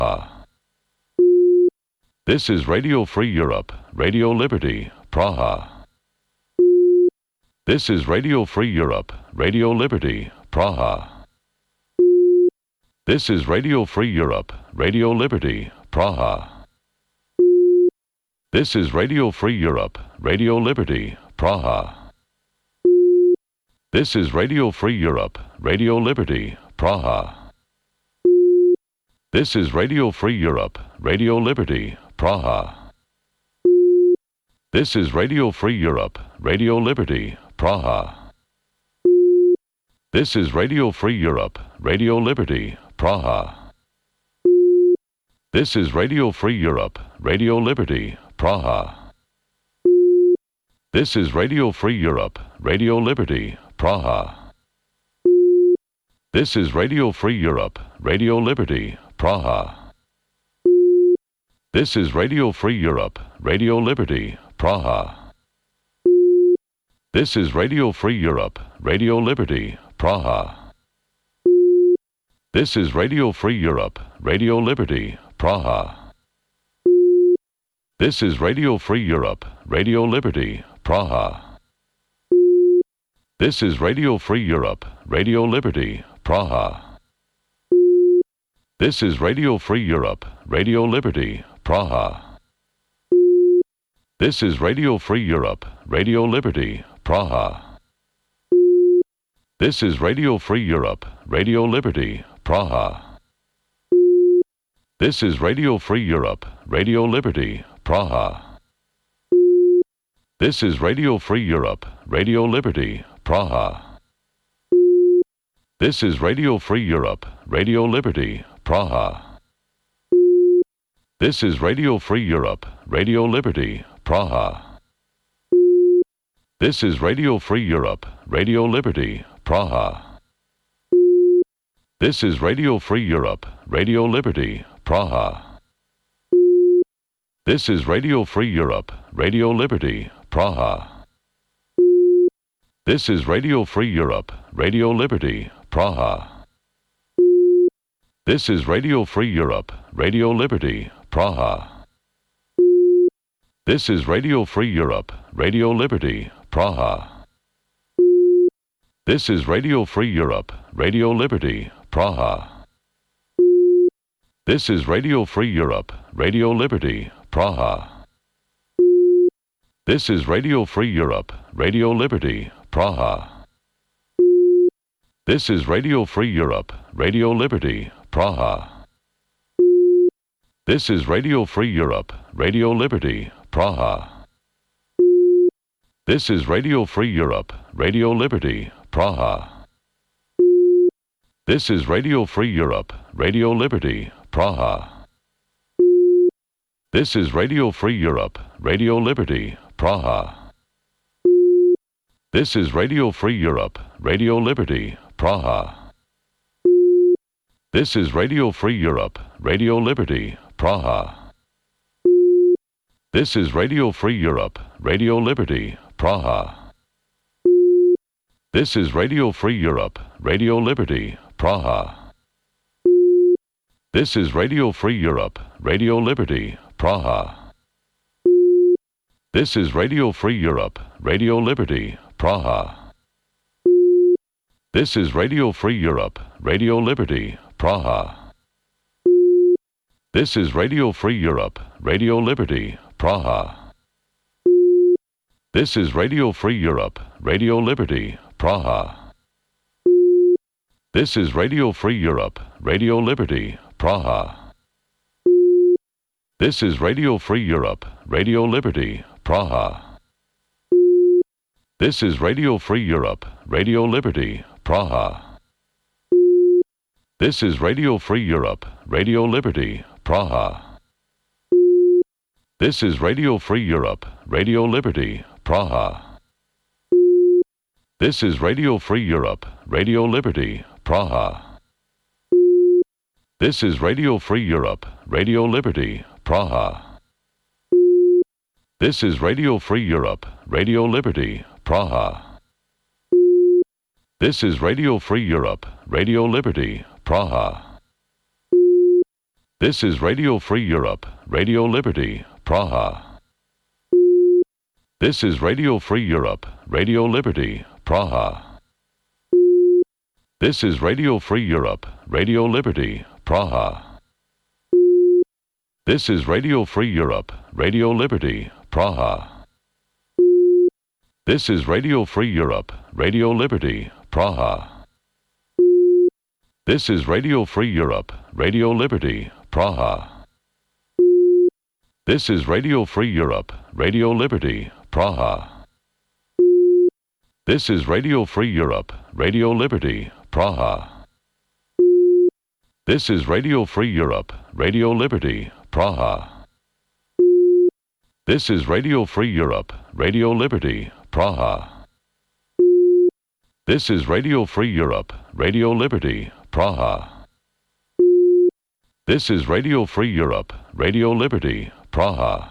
Praha. This is Radio Free Europe, Radio Liberty, Praha. This is Radio Free Europe, Radio Liberty, Praha. This is Radio Free Europe, Radio Liberty, Praha. This is Radio Free Europe, Radio Liberty, Praha. This is Radio Free Europe, Radio Liberty, Praha. This is Radio Free Europe, Radio Liberty, Praha. This is Radio Free Europe, Radio Liberty, Praha. This is Radio Free Europe, Radio Liberty, Praha. This is Radio Free Europe, Radio Liberty, Praha. This is Radio Free Europe, Radio Liberty, Praha. This is Radio Free Europe, Radio Liberty, Praha. This is Radio Free Europe, Radio Liberty, Praha. This is Radio Free Europe, Radio Liberty, Praha. This is Radio Free Europe, Radio Liberty, Praha. This is Radio Free Europe, Radio Liberty, Praha. This is Radio Free Europe, Radio Liberty, Praha. This is Radio Free Europe, Radio Liberty, Praha. This is Radio Free Europe, Radio Liberty, Praha. This is Radio Free Europe, Radio Liberty, Praha. This is Radio Free Europe, Radio Liberty, Praha. This is Radio Free Europe, Radio Liberty, Praha. This is Radio Free Europe, Radio Liberty, Praha. This is Radio Free Europe, Radio Liberty, Praha. This is Radio Free Europe, Radio Liberty, Praha. This is Radio Free Europe, Radio Liberty, Praha. This is Radio Free Europe, Radio Liberty, Praha. This is Radio Free Europe, Radio Liberty, Praha. This is Radio Free Europe, Radio Liberty, Praha. This is Radio Free Europe, Radio Liberty, Praha. This is Radio Free Europe, Radio Liberty, Praha. This is Radio Free Europe, Radio Liberty, Praha. This is Radio Free Europe, Radio Liberty, Praha. This is Radio Free Europe, Radio Liberty, Praha. This is Radio Free Europe, Radio Liberty, Praha. This is Radio Free Europe, Radio Liberty, Praha. This is Radio Free Europe, Radio Liberty, Praha. This is Radio Free Europe, Radio Liberty, Praha. This is Radio Free Europe, Radio Liberty, Praha. This is Radio Free Europe, Radio Liberty, Praha. This is Radio Free Europe, Radio Liberty, Praha. This is Radio Free Europe, Radio Liberty, Praha. This is Radio Free Europe, Radio Liberty, Praha. This is Radio Free Europe, Radio Liberty, Praha. This is Radio Free Europe, Radio Liberty, Praha. This is Radio Free Europe, Radio Liberty, Praha. This is Radio Free Europe, Radio Liberty, Praha. This is Radio Free Europe, Radio Liberty, Praha. This is Radio Free Europe, Radio Liberty, Praha. This is Radio Free Europe, Radio Liberty, Praha. This is Radio Free Europe, Radio Liberty, Praha. This is Radio Free Europe, Radio Liberty, Praha. This is Radio Free Europe, Radio Liberty, Praha. This is Radio Free Europe, Radio Liberty, Praha. This is Radio Free Europe, Radio Liberty, Praha. This is Radio Free Europe, Radio Liberty, Praha. This is Radio Free Europe, Radio Liberty, Praha. This is Radio Free Europe, Radio Liberty, Praha. This is Radio Free Europe, Radio Liberty, Praha. This is Radio Free Europe, Radio Liberty, Praha. This is Radio Free Europe, Radio Liberty, Praha. This is Radio Free Europe, Radio Liberty, Praha. This is Radio Free Europe, Radio Liberty, Praha. This is Radio Free Europe, Radio Liberty, Praha. This is Radio Free Europe, Radio Liberty, Praha. This is Radio Free Europe, Radio Liberty, Praha. This is Radio Free Europe, Radio Liberty, Praha. This is Radio Free Europe, Radio Liberty, Praha.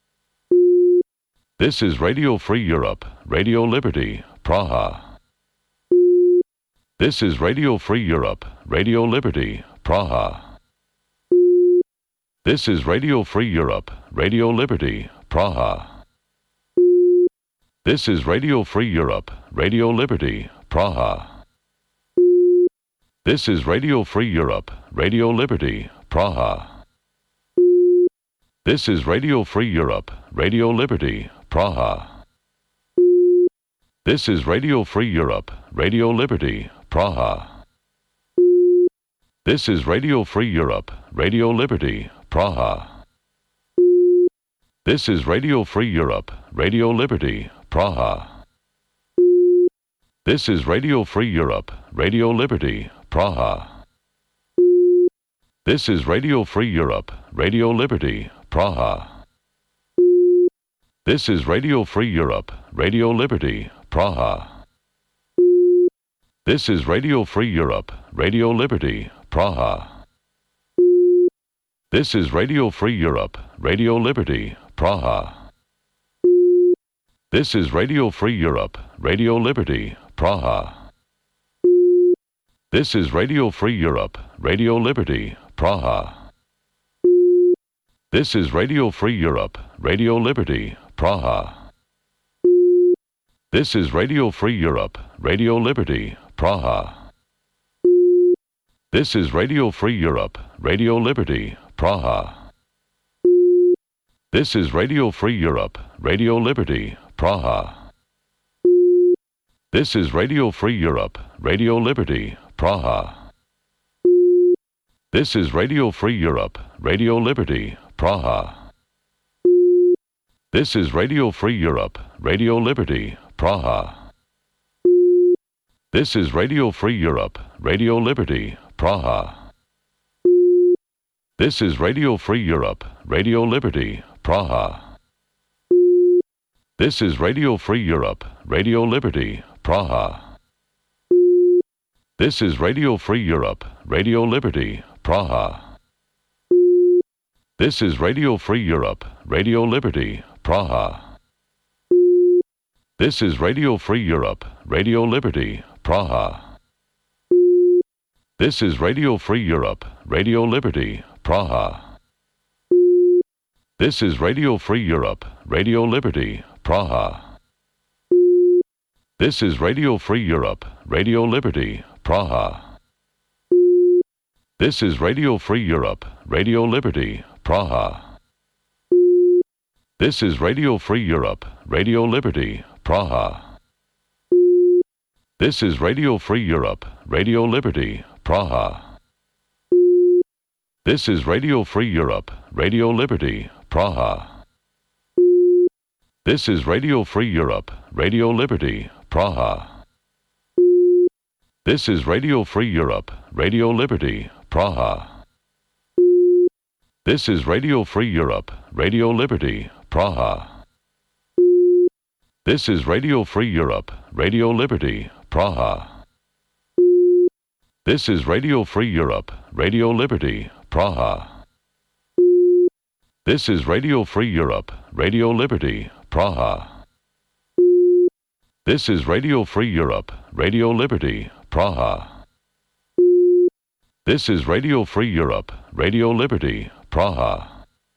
This is Radio Free Europe, Radio Liberty, Praha. This is Radio Free Europe, Radio Liberty, Praha. This is Radio Free Europe, Radio Liberty, Praha. This is Radio Free Europe, Radio Liberty, Praha. This is Radio Free Europe, Radio Liberty, Praha. This is Radio Free Europe, Radio Liberty, Praha. This is Radio Free Europe, Radio Liberty, Praha. This is Radio Free Europe, Radio Liberty, Praha. This is Radio Free Europe, Radio Liberty, Praha. This is Radio Free Europe, Radio Liberty, Praha. This is Radio Free Europe, Radio Liberty, Praha. This is Radio Free Europe, Radio Liberty, Praha. This is Radio Free Europe, Radio Liberty, Praha. This is Radio Free Europe, Radio Liberty, Praha. This is Radio Free Europe, Radio Liberty, Praha. This is Radio Free Europe, Radio Liberty, Praha. This is Radio Free Europe, Radio Liberty, Praha. This is Radio Free Europe, Radio Liberty, Praha. This is Radio Free Europe, Radio Liberty, Praha. This is Radio Free Europe, Radio Liberty, Praha. This is Radio Free Europe, Radio Liberty, Praha. This is Radio Free Europe, Radio Liberty, Praha. This is Radio Free Europe, Radio Liberty, Praha. This is Radio Free Europe, Radio Liberty, Praha. This is Radio Free Europe, Radio Liberty, Praha. This is Radio Free Europe, Radio Liberty, Praha. This is Radio Free Europe, Radio Liberty, Praha. This is Radio Free Europe, Radio Liberty, Praha. This is Radio Free Europe, Radio Liberty, Praha. This is Radio Free Europe, Radio Liberty, Praha. This is Radio Free Europe, Radio Liberty, Praha. This is Radio Free Europe, Radio Liberty, Praha. This is Radio Free Europe, Radio Liberty, Praha. This is Radio Free Europe, Radio Liberty, Praha. This is Radio Free Europe, Radio Liberty, Praha. This is Radio Free Europe, Radio Liberty, Praha. This is Radio Free Europe, Radio Liberty, Praha. This is Radio Free Europe, Radio Liberty, Praha. This is Radio Free Europe, Radio Liberty, Praha. This is Radio Free Europe, Radio Liberty, Praha. This is Radio Free Europe, Radio Liberty, Praha. This is Radio Free Europe, Radio Liberty, Praha. This is Radio Free Europe, Radio Liberty, Praha. This is Radio Free Europe, Radio Liberty, Praha.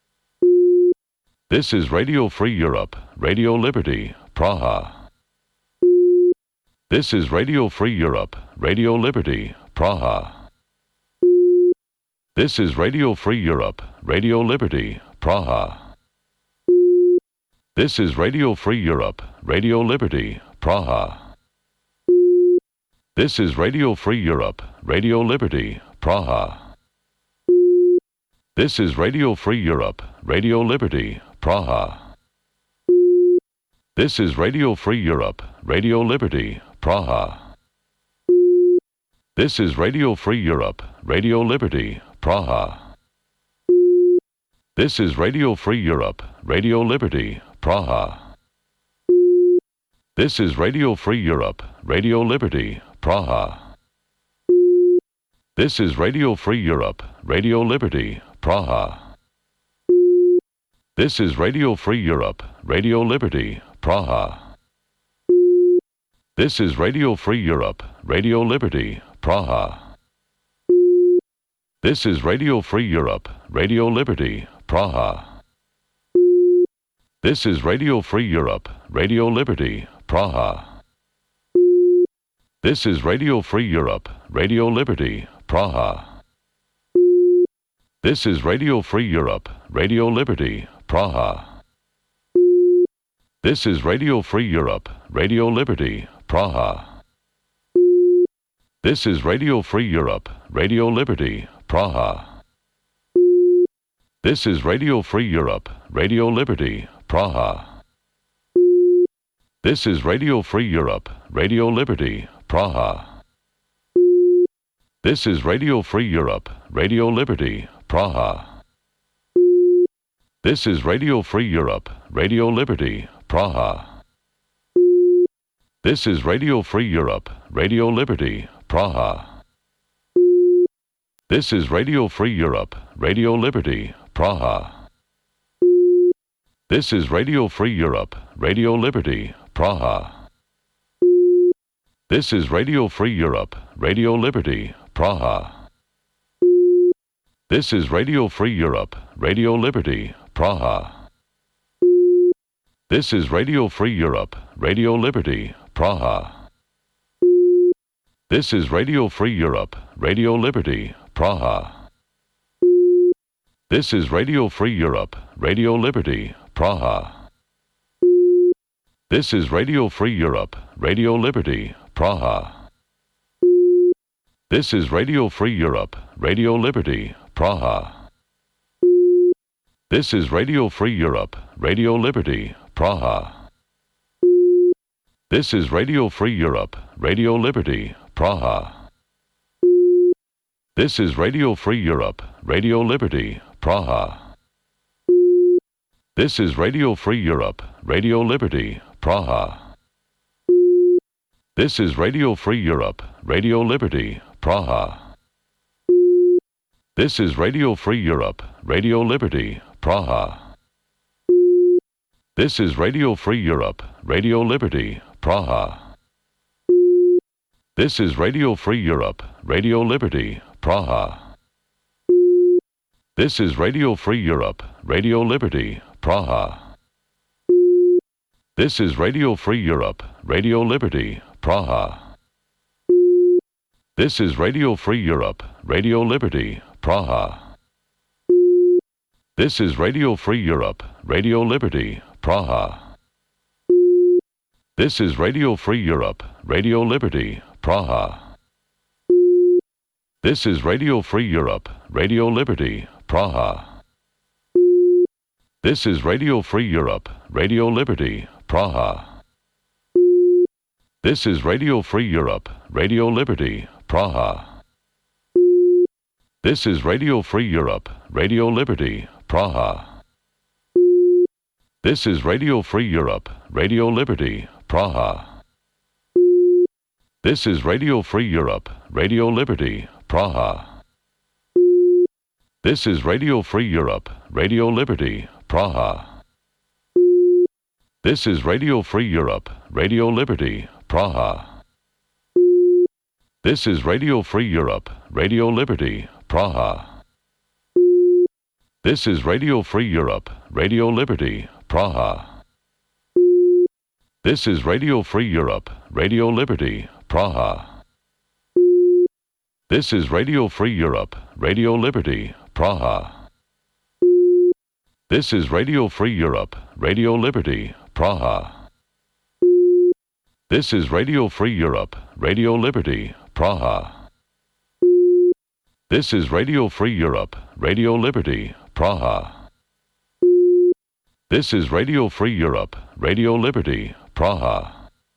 This is Radio Free Europe, Radio Liberty, Praha. This is Radio Free Europe, Radio Liberty, Praha. This is Radio Free Europe, Radio Liberty, Praha. This is Radio Free Europe, Radio Liberty, Praha. This is Radio Free Europe, Radio Liberty, Praha. This is Radio Free Europe, Radio Liberty, Praha. This is Radio Free Europe, Radio Liberty, Praha. This is Radio Free Europe, Radio Liberty, Praha. This is Radio Free Europe, Radio Liberty, Praha. This is Radio Free Europe, Radio Liberty, Praha. This is Radio Free Europe, Radio Liberty, Praha. This is Radio Free Europe, Radio Liberty, Praha. This is Radio Free Europe, Radio Liberty, Praha. This is Radio Free Europe, Radio Liberty, Praha. This is Radio Free Europe, Radio Liberty, Praha. This is Radio Free Europe, Radio Liberty, Praha. This is Radio Free Europe, Radio Liberty, Praha. This is Radio Free Europe, Radio Liberty, Praha. This is Radio Free Europe, Radio Liberty, Praha. This is Radio Free Europe, Radio Liberty, Praha. This is Radio Free Europe, Radio Liberty, Praha. This is Radio Free Europe, Radio Liberty, Praha. This is Radio Free Europe, Radio Liberty, Praha. This is Radio Free Europe, Radio Liberty, Praha. This is Radio Free Europe, Radio Liberty, Praha. This is Radio Free Europe, Radio Liberty, Praha. This is Radio Free Europe, Radio Liberty, Praha. This is Radio Free Europe, Radio Liberty, Praha. This is Radio Free Europe, Radio Liberty, Praha. This is Radio Free Europe, Radio Liberty, Praha. This is Radio Free Europe, Radio Liberty, Praha. This is Radio Free Europe, Radio Liberty, Praha. This is Radio Free Europe, Radio Liberty, Praha. This is Radio Free Europe, Radio Liberty, Praha. This is Radio Free Europe, Radio Liberty, Praha. This is Radio Free Europe, Radio Liberty, Praha. This is Radio Free Europe, Radio Liberty, Praha. This is Radio Free Europe, Radio Liberty, Praha. This is Radio Free Europe, Radio Liberty, Praha. This is Radio Free Europe, Radio Liberty, Praha. This is Radio Free Europe, Radio Liberty, Praha. This is Radio Free Europe, Radio Liberty, Praha. This is Radio Free Europe, Radio Liberty, Praha. This is Radio Free Europe, Radio Liberty, Praha. This is Radio Free Europe, Radio Liberty, Praha. This is Radio Free Europe, Radio Liberty, Praha. This is Radio Free Europe, Radio Liberty, Praha. This is Radio Free Europe, Radio Liberty, Praha. This is Radio Free Europe, Radio Liberty, Praha. This is Radio Free Europe, Radio Liberty, Praha. This is Radio Free Europe, Radio Liberty, Praha. This is Radio Free Europe, Radio Liberty, Praha. This is Radio Free Europe, Radio Liberty, Praha. This is Radio Free Europe, Radio Liberty, Praha. This is Radio Free Europe, Radio Liberty, Praha. This is Radio Free Europe, Radio Liberty, Praha. This is Radio Free Europe, Radio Liberty, Praha. This is Radio Free Europe, Radio Liberty, Praha. This is Radio Free Europe, Radio Liberty, Praha. This is Radio Free Europe, Radio Liberty, Praha. This is Radio Free Europe, Radio Liberty, Praha. This is Radio Free Europe, Radio Liberty, Praha.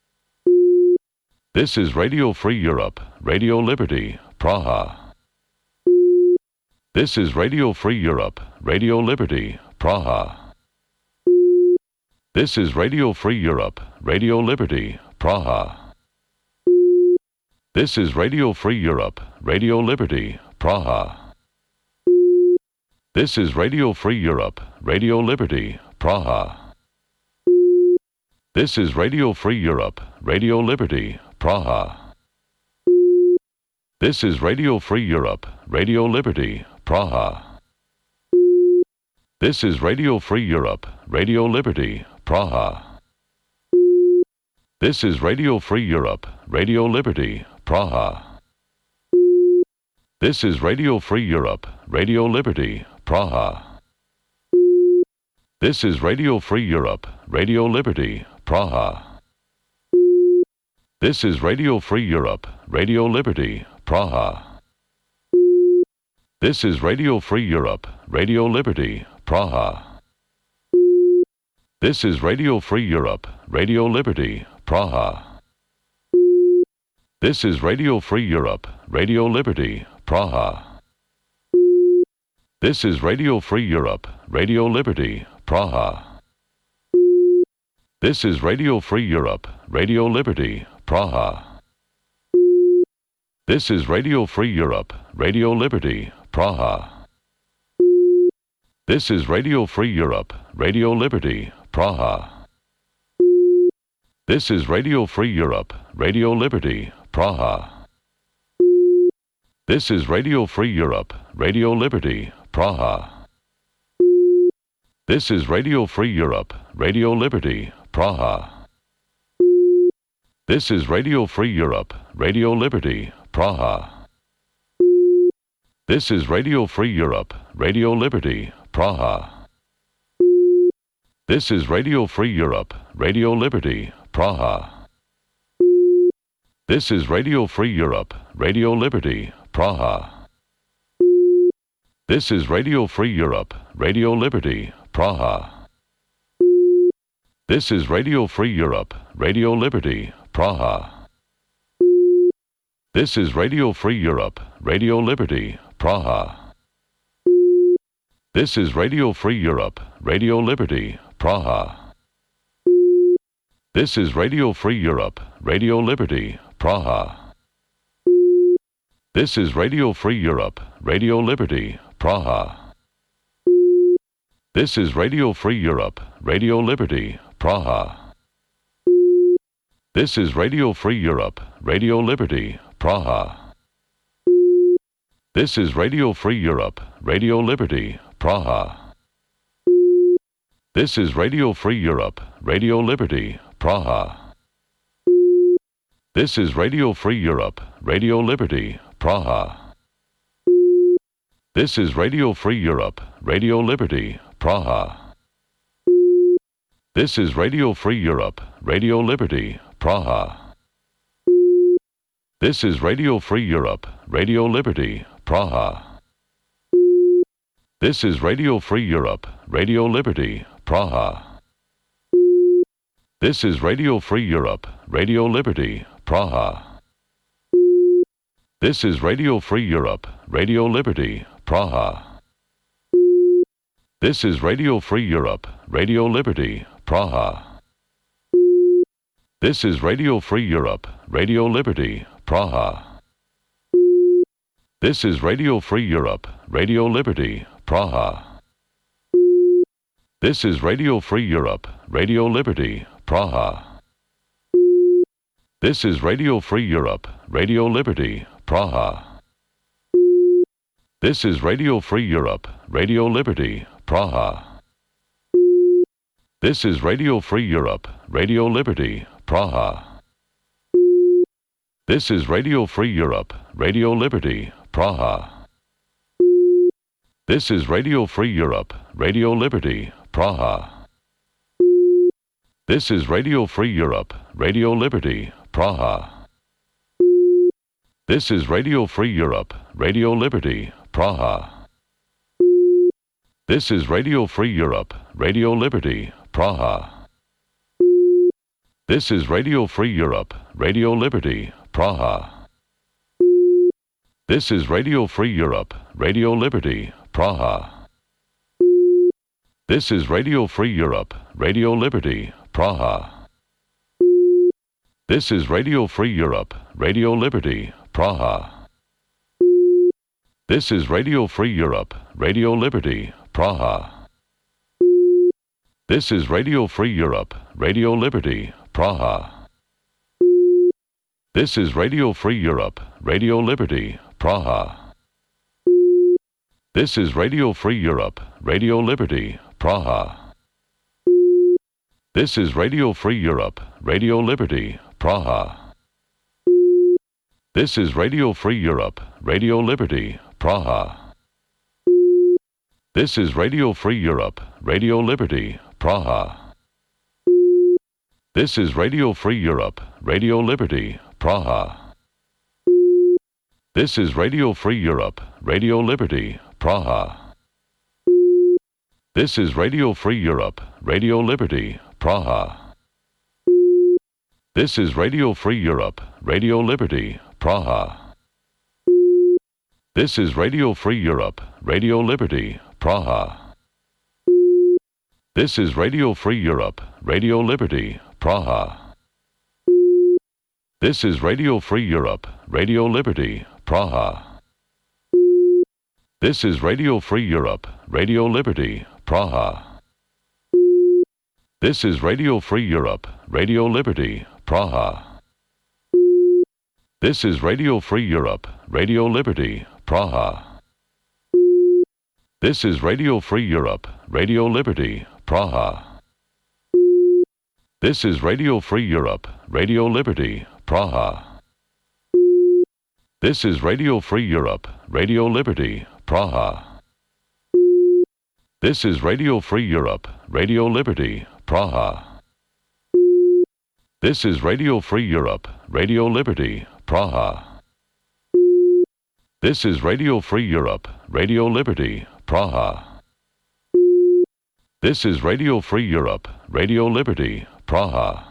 This is Radio Free Europe, Radio Liberty, Praha. This is Radio Free Europe, Radio Liberty, Praha. This is Radio Free Europe, Radio Liberty, Praha. This is Radio Free Europe, Radio Liberty, Praha. This is Radio Free Europe, Radio Liberty, Praha. This is Radio Free Europe, Radio Liberty, Praha. This is Radio Free Europe, Radio Liberty, Praha. This is Radio Free Europe, Radio Liberty, Praha. This is Radio Free Europe, Radio Liberty, Praha. This is Radio Free Europe, Radio Liberty, Praha. This is Radio Free Europe, Radio Liberty, Praha. This is Radio Free Europe, Radio Liberty, Praha. This is Radio Free Europe, Radio Liberty, Praha. This is Radio Free Europe, Radio Liberty, Praha. This is Radio Free Europe, Radio Liberty, Praha. This is Radio Free Europe, Radio Liberty, Praha. This is Radio Free Europe, Radio Liberty, Praha. This is Radio Free Europe, Radio Liberty, Praha. This is Radio Free Europe, Radio Liberty, Praha. This is Radio Free Europe, Radio Liberty, Praha. This is Radio Free Europe, Radio Liberty, Praha. This is Radio Free Europe, Radio Liberty, Praha. This is Radio Free Europe, Radio Liberty, Praha. This is Radio Free Europe, Radio Liberty, Praha. This is Radio Free Europe, Radio Liberty, Praha. This is Radio Free Europe, Radio Liberty, Praha. This is Radio Free Europe, Radio Liberty, Praha. This is Radio Free Europe, Radio Liberty, Praha. This is Radio Free Europe, Radio Liberty, Praha. This is Radio Free Europe, Radio Liberty, Praha. This is Radio Free Europe, Radio Liberty, Praha. This is Radio Free Europe, Radio Liberty, Praha. This is Radio Free Europe, Radio Liberty, Praha. This is Radio Free Europe, Radio Liberty, Praha. This is Radio Free Europe, Radio Liberty, Praha. This is Radio Free Europe, Radio Liberty, Praha. This is Radio Free Europe, Radio Liberty, Praha. This is Radio Free Europe, Radio Liberty, Praha. This is Radio Free Europe, Radio Liberty, Praha. This is Radio Free Europe, Radio Liberty, Praha. This is Radio Free Europe, Radio Liberty, Praha. This is Radio Free Europe, Radio Liberty, Praha. This is Radio Free Europe, Radio Liberty, Praha. This is Radio Free Europe, Radio Liberty, Praha. This is Radio Free Europe, Radio Liberty, Praha. This is Radio Free Europe, Radio Liberty, Praha. This is Radio Free Europe, Radio Liberty, Praha. This is Radio Free Europe, Radio Liberty, Praha. This is Radio Free Europe, Radio Liberty, Praha. This is Radio Free Europe, Radio Liberty, Praha. This is Radio Free Europe, Radio Liberty, Praha. This is Radio Free Europe, Radio Liberty, Praha. This is Radio Free Europe, Radio Liberty, Praha. This is Radio Free Europe, Radio Liberty, Praha. This is Radio Free Europe, Radio Liberty, Praha. This is Radio Free Europe, Radio Liberty, Praha. This is Radio Free Europe, Radio Liberty, Praha. This is Radio Free Europe, Radio Liberty, Praha. This is Radio Free Europe, Radio Liberty, Praha. This is Radio Free Europe, Radio Liberty, Praha. This is Radio Free Europe, Radio Liberty, Praha. This is Radio Free Europe, Radio Liberty, Praha. This is Radio Free Europe, Radio Liberty, Praha. This is Radio Free Europe, Radio Liberty, Praha. This is Radio Free Europe, Radio Liberty, Praha. This is Radio Free Europe, Radio Liberty, Praha. This is Radio Free Europe, Radio Liberty, Praha. This is Radio Free Europe, Radio Liberty, Praha. This is Radio Free Europe, Radio Liberty, Praha. This is Radio Free Europe, Radio Liberty, Praha. This is Radio Free Europe, Radio Liberty, Praha. This is Radio Free Europe, Radio Liberty, Praha. This is Radio Free Europe, Radio Liberty, Praha. This is Radio Free Europe, Radio Liberty, Praha. This is Radio Free Europe, Radio Liberty, Praha. This is Radio Free Europe, Radio Liberty, Praha. This is Radio Free Europe, Radio Liberty, Praha. This is Radio Free Europe, Radio Liberty, Praha. This is Radio Free Europe, Radio Liberty, Praha. This is Radio Free Europe, Radio Liberty, Praha. This is Radio Free Europe, Radio Liberty, Praha. This is Radio Free Europe, Radio Liberty, Praha. This is Radio Free Europe, Radio Liberty, Praha.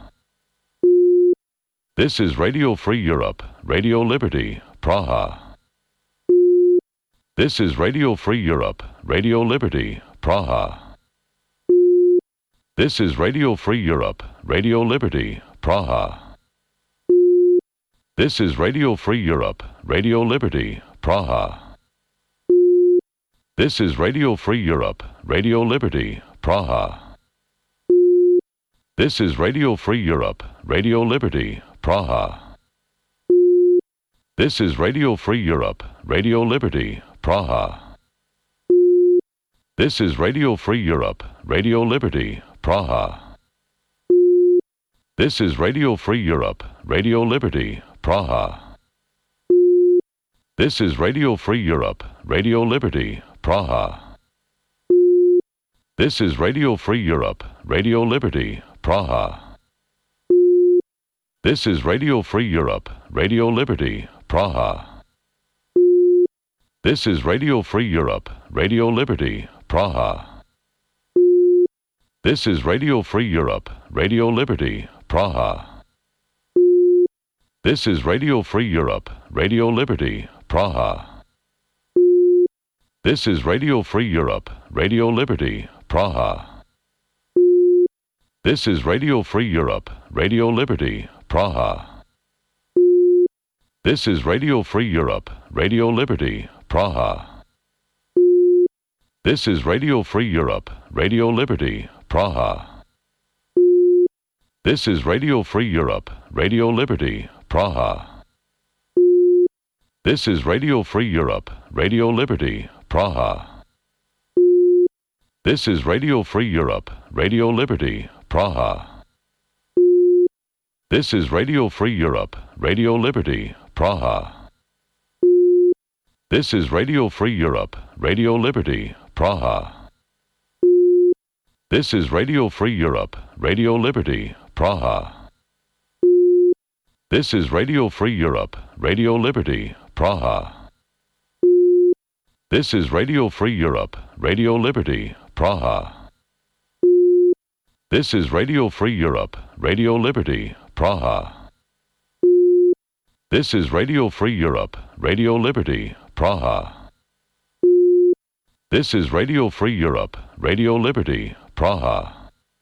This is Radio Free Europe, Radio Liberty, Praha. This is Radio Free Europe, Radio Liberty, Praha. This is Radio Free Europe, Radio Liberty, Praha. This is Radio Free Europe, Radio Liberty, Praha. This is Radio Free Europe, Radio Liberty, Praha. This is Radio Free Europe, Radio Liberty, Praha. This is Radio Free Europe, Radio Liberty, Praha. This is Radio Free Europe, Radio Liberty, Praha. This is Radio Free Europe, Radio Liberty, Praha. This is Radio Free Europe, Radio Liberty, Praha. This is Radio Free Europe, Radio Liberty, Praha. This is Radio Free Europe, Radio Liberty, Praha. This is Radio Free Europe, Radio Liberty, Praha. This is Radio Free Europe, Radio Liberty, Praha. This is Radio Free Europe, Radio Liberty, Praha. This is Radio Free Europe, Radio Liberty, Praha. This is Radio Free Europe, Radio Liberty, Praha. This is Radio Free Europe, Radio Liberty, Praha. This is Radio Free Europe, Radio Liberty, Praha. This is Radio Free Europe, Radio Liberty, Praha. This is Radio Free Europe, Radio Liberty, Praha. This is Radio Free Europe, Radio Liberty, Praha. This is Radio Free Europe, Radio Liberty, Praha. This is Radio Free Europe, Radio Liberty, Praha. This is Radio Free Europe, Radio Liberty, Praha. This is Radio Free Europe, Radio Liberty, Praha. This is Radio Free Europe, Radio Liberty, Praha. This is Radio Free Europe, Radio Liberty, Praha. This is Radio Free Europe, Radio Liberty, Praha. This is Radio Free Europe, Radio Liberty, Praha.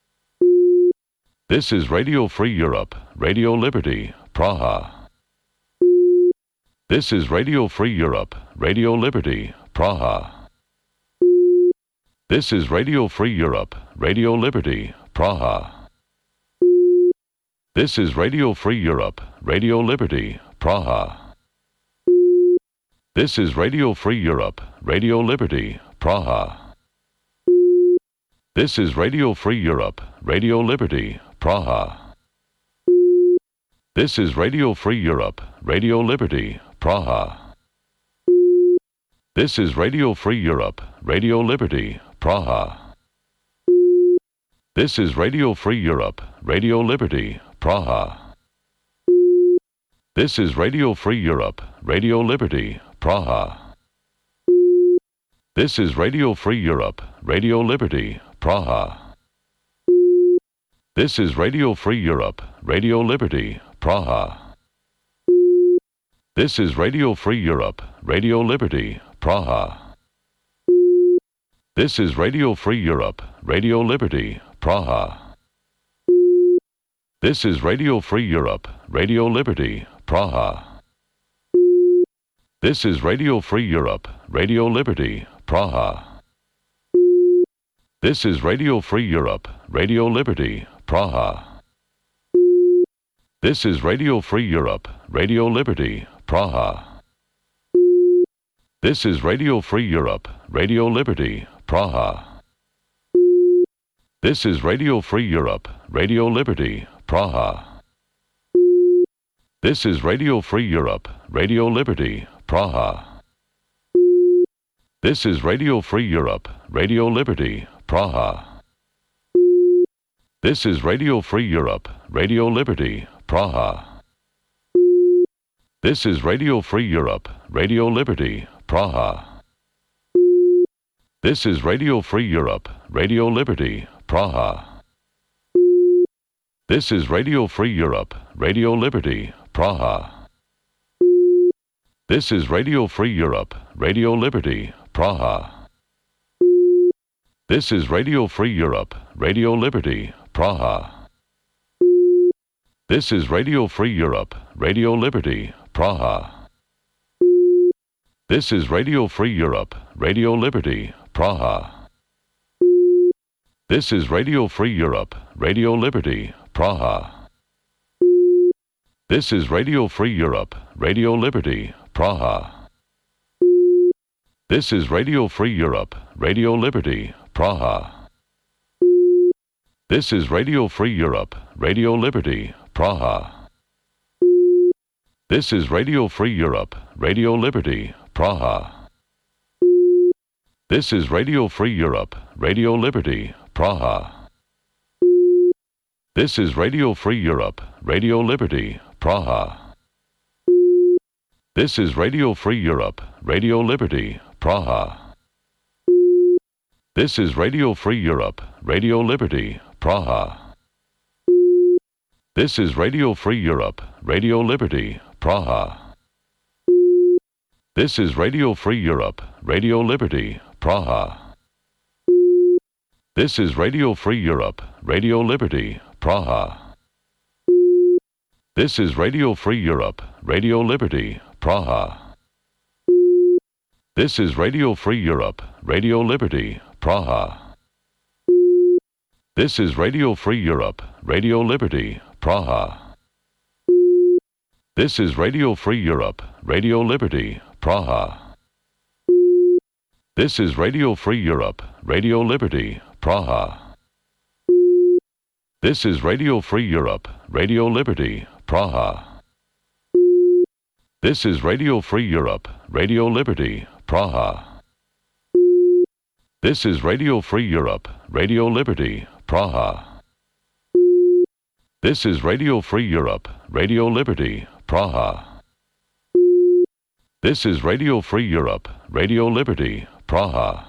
This is Radio Free Europe, Radio Liberty, Praha. This is Radio Free Europe, Radio Liberty, Praha. This is Radio Free Europe, Radio Liberty, Praha. This is Radio Free Europe, Radio Liberty, Praha. This is Radio Free Europe, Radio Liberty, Praha. This is Radio Free Europe, Radio Liberty, Praha. This is Radio Free Europe, Radio Liberty, Praha. This is Radio Free Europe, Radio Liberty, Praha. This is Radio Free Europe, Radio Liberty, Praha. This is Radio Free Europe, Radio Liberty, Praha. This is Radio Free Europe, Radio Liberty, Praha. This is Radio Free Europe, Radio Liberty, Praha. This is Radio Free Europe, Radio Liberty, Praha. This is Radio Free Europe, Radio Liberty, Praha. This is Radio Free Europe, Radio Liberty, Praha. This is Radio Free Europe, Radio Liberty, Praha. This is Radio Free Europe, Radio Liberty, Praha. This is Radio Free Europe, Radio Liberty, Praha. This is Radio Free Europe, Radio Liberty, Praha. This is Radio Free Europe, Radio Liberty, Praha. This is Radio Free Europe, Radio Liberty, Praha. This is Radio Free Europe, Radio Liberty, Praha. This is Radio Free Europe, Radio Liberty, Praha. This is Radio Free Europe, Radio Liberty, Praha. This is Radio Free Europe, Radio Liberty, Praha. This is Radio Free Europe, Radio Liberty, Praha. This is Radio Free Europe, Radio Liberty, Praha. This is Radio Free Europe, Radio Liberty, Praha. This is Radio Free Europe, Radio Liberty, Praha. This is Radio Free Europe, Radio Liberty, Praha. This is Radio Free Europe, Radio Liberty, Praha. This is Radio Free Europe, Radio Liberty, Praha. This is Radio Free Europe, Radio Liberty, Praha. This is Radio Free Europe, Radio Liberty, Praha. This is Radio Free Europe, Radio Liberty, Praha. This is Radio Free Europe, Radio Liberty, Praha. This is Radio Free Europe, Radio Liberty, Praha. This is Radio Free Europe, Radio Liberty, Praha. This is Radio Free Europe, Radio Liberty, Praha. This is Radio Free Europe, Radio Liberty, Praha. This is Radio Free Europe, Radio Liberty, Praha. This is Radio Free Europe, Radio Liberty, Praha. This is Radio Free Europe, Radio Liberty, Praha. This is Radio Free Europe, Radio Liberty, Praha. This is Radio Free Europe, Radio Liberty, Praha. This is Radio Free Europe, Radio Liberty, Praha. This is Radio Free Europe, Radio Liberty, Praha. This is Radio Free Europe, Radio Liberty, Praha. This is Radio Free Europe, Radio Liberty, Praha. This is Radio Free Europe, Radio Liberty, Praha. This is Radio Free Europe, Radio Liberty, Praha. This is Radio Free Europe, Radio Liberty, Praha.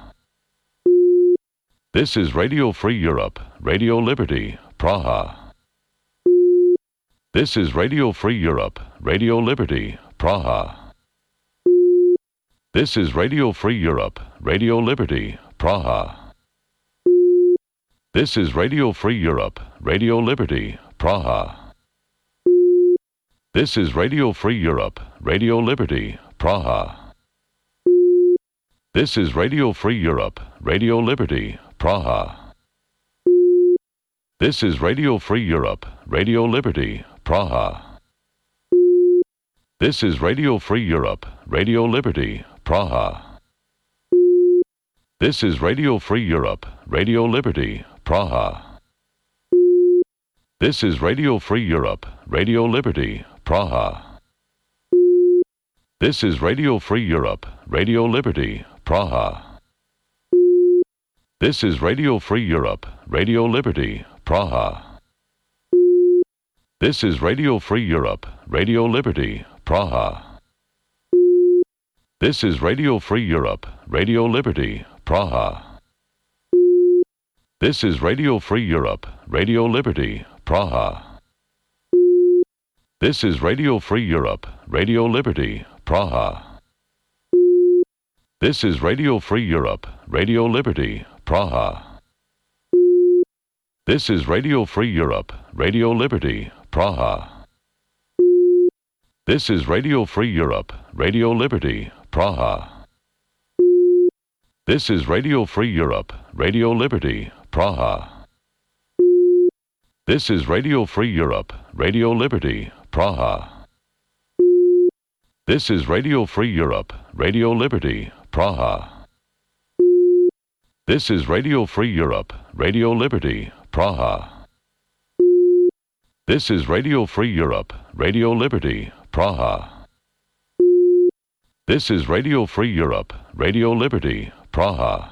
This is Radio Free Europe, Radio Liberty, Praha. This is Radio Free Europe, Radio Liberty, Praha. This is Radio Free Europe, Radio Liberty, Praha. This is Radio Free Europe, Radio Liberty, Praha. This is Radio Free Europe, Radio Liberty, Praha. This is Radio Free Europe, Radio Liberty, Praha. This is Radio Free Europe, Radio Liberty, Praha. This is Radio Free Europe, Radio Liberty, Praha. This is Radio Free Europe, Radio Liberty, Praha. This is Radio Free Europe, Radio Liberty, Praha. This is Radio Free Europe, Radio Liberty, Praha. This is Radio Free Europe, Radio Liberty, Praha. This is Radio Free Europe, Radio Liberty, Praha. This is Radio Free Europe, Radio Liberty, Praha. This is Radio Free Europe, Radio Liberty, Praha. This is Radio Free Europe, Radio Liberty, Praha. This is Radio Free Europe, Radio Liberty, Praha. This is Radio Free Europe, Radio Liberty, Praha. This is Radio Free Europe, Radio Liberty, Praha. This is Radio Free Europe, Radio Liberty, Praha. This is Radio Free Europe, Radio Liberty, Praha. This is Radio Free Europe, Radio Liberty, Praha. This is Radio Free Europe, Radio Liberty, Praha. This is Radio Free Europe, Radio Liberty, Praha. This is Radio Free Europe, Radio Liberty, Praha.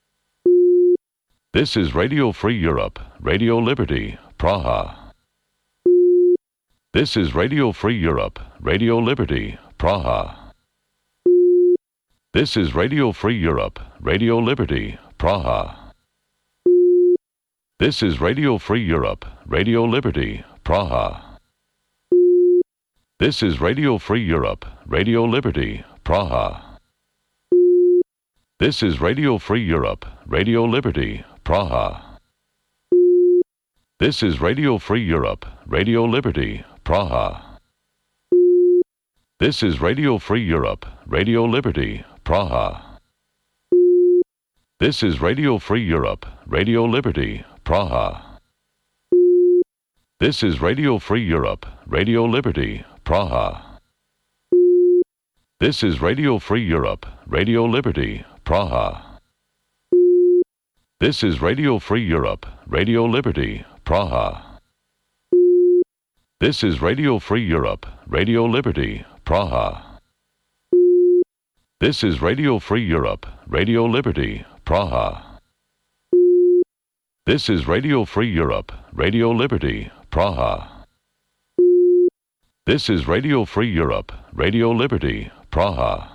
This is Radio Free Europe, Radio Liberty, Praha. This is Radio Free Europe, Radio Liberty, Praha. This is Radio Free Europe, Radio Liberty, Praha. This is Radio Free Europe, Radio Liberty, Praha. This is Radio Free Europe, Radio Liberty, Praha. This is Radio Free Europe, Radio Liberty, Praha. This is Radio Free Europe, Radio Liberty, Praha. This is Radio Free Europe, Radio Liberty, Praha. This is Radio Free Europe, Radio Liberty, Praha. This is Radio Free Europe, Radio Liberty, Praha. This is Radio Free Europe, Radio Liberty, Praha. This is Radio Free Europe, Radio Liberty, Praha. This is Radio Free Europe, Radio Liberty, Praha. This is Radio Free Europe, Radio Liberty, Praha. This is Radio Free Europe, Radio Liberty, Praha. This is Radio Free Europe, Radio Liberty, Praha.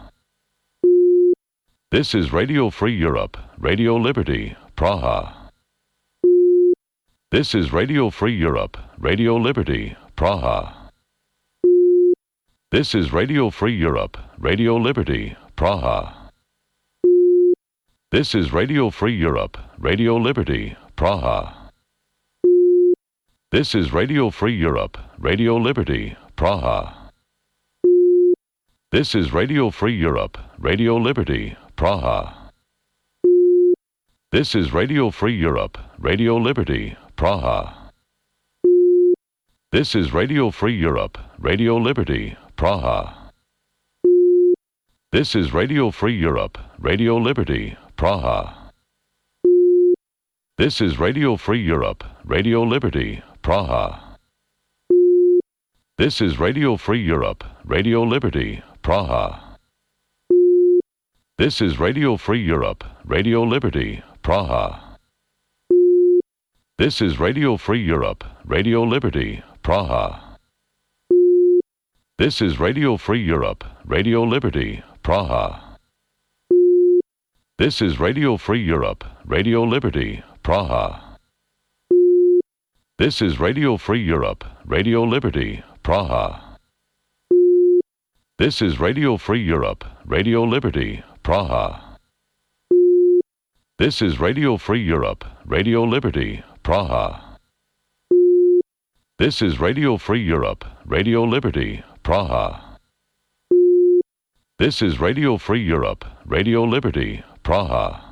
This is Radio Free Europe, Radio Liberty, Praha. This is Radio Free Europe, Radio Liberty, Praha. This is Radio Free Europe, Radio Liberty, Praha. This is Radio Free Europe, Radio Liberty, Praha. This is Radio Free Europe, Radio Liberty, Praha. This is Radio Free Europe, Radio Liberty, Praha. This is Radio Free Europe, Radio Liberty, Praha. This is Radio Free Europe, Radio Liberty, Praha. This is Radio Free Europe, Radio Liberty, Praha. This is Radio Free Europe, Radio Liberty, Praha. This is Radio Free Europe, Radio Liberty, Praha. This is Radio Free Europe, Radio Liberty, Praha. This is Radio Free Europe, Radio Liberty, Praha. This is Radio Free Europe, Radio Liberty, Praha. This is Radio Free Europe, Radio Liberty, Praha. This is Radio Free Europe, Radio Liberty, Praha. This is Radio Free Europe, Radio Liberty, Praha. This is Radio Free Europe, Radio Liberty, Praha. This is Radio Free Europe, Radio Liberty, Praha. This is Radio Free Europe, Radio Liberty, Praha.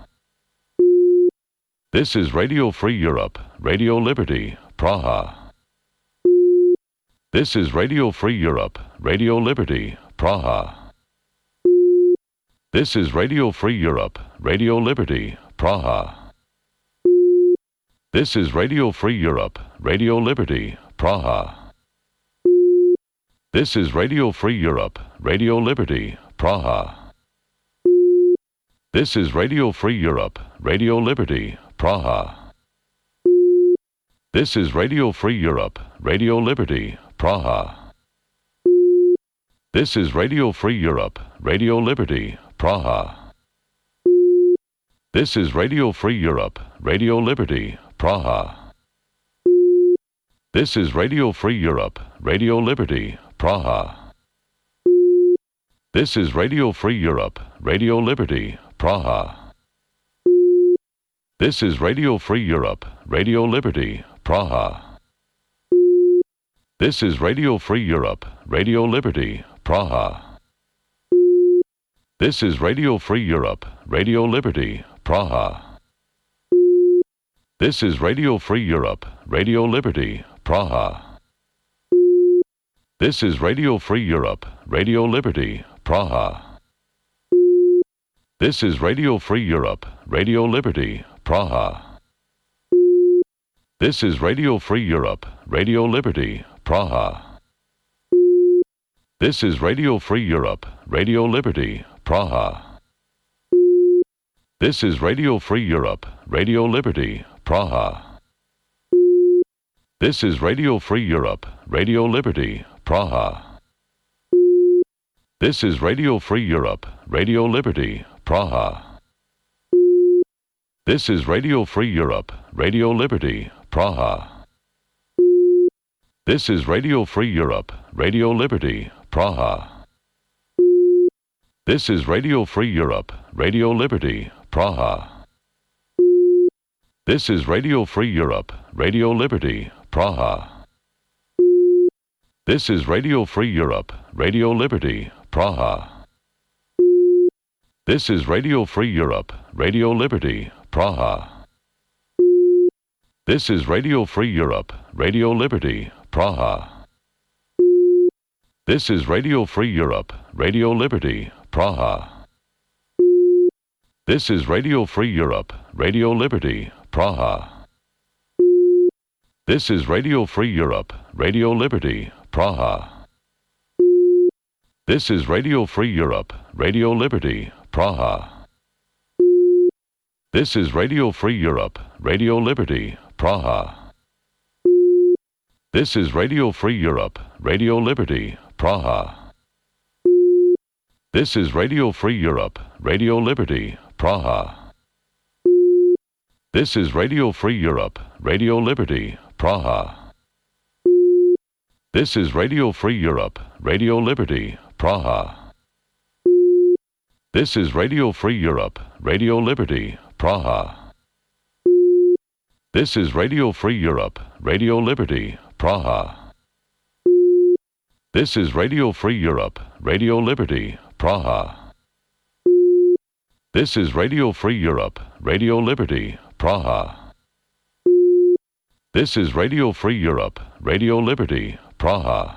This is Radio Free Europe, Radio Liberty, Praha. This is Radio Free Europe, Radio Liberty, Praha. This is Radio Free Europe, Radio Liberty, Praha. This is Radio Free Europe, Radio Liberty, Praha. This is Radio Free Europe, Radio Liberty, Praha. This is Radio Free Europe, Radio Liberty, Praha. This is Radio Free Europe, Radio Liberty, Praha. This is Radio Free Europe, Radio Liberty, Praha. This is Radio Free Europe, Radio Liberty, Praha. This is Radio Free Europe, Radio Liberty, Praha. This is Radio Free Europe, Radio Liberty, Praha. This is Radio Free Europe, Radio Liberty, Praha. This is Radio Free Europe, Radio Liberty, Praha. This is Radio Free Europe, Radio Liberty, Praha. This is Radio Free Europe, Radio Liberty, Praha. This is Radio Free Europe, Radio Liberty, Praha. This is Radio Free Europe, Radio Liberty, Praha. This is Radio Free Europe, Radio Liberty, Praha. This is Radio Free Europe, Radio Liberty, Praha. This is Radio Free Europe, Radio Liberty, Praha. This is Radio Free Europe, Radio Liberty, Praha. This is Radio Free Europe, Radio Liberty, Praha. This is Radio Free Europe, Radio Liberty, Praha. This is Radio Free Europe, Radio Liberty, Praha. This is Radio Free Europe, Radio Liberty, Praha. This is Radio Free Europe, Radio Liberty, Praha. This is Radio Free Europe, Radio Liberty, Praha. This is Radio Free Europe, Radio Liberty, Praha. This is Radio Free Europe, Radio Liberty, Praha. This is Radio Free Europe, Radio Liberty, Praha. This is Radio Free Europe, Radio Liberty, Praha. This is Radio Free Europe, Radio Liberty, Praha. This is Radio Free Europe, Radio Liberty, Praha. This is Radio Free Europe, Radio Liberty, Praha. This is Radio Free Europe, Radio Liberty, Praha. This is Radio Free Europe, Radio Liberty, Praha. This is Radio Free Europe, Radio Liberty, Praha. This is Radio Free Europe, Radio Liberty, Praha. This is Radio Free Europe, Radio Liberty, Praha. This is Radio Free Europe, Radio Liberty, Praha. This is Radio Free Europe, Radio Liberty, Praha. This is Radio Free Europe, Radio Liberty, Praha. This is Radio Free Europe, Radio Liberty, Praha.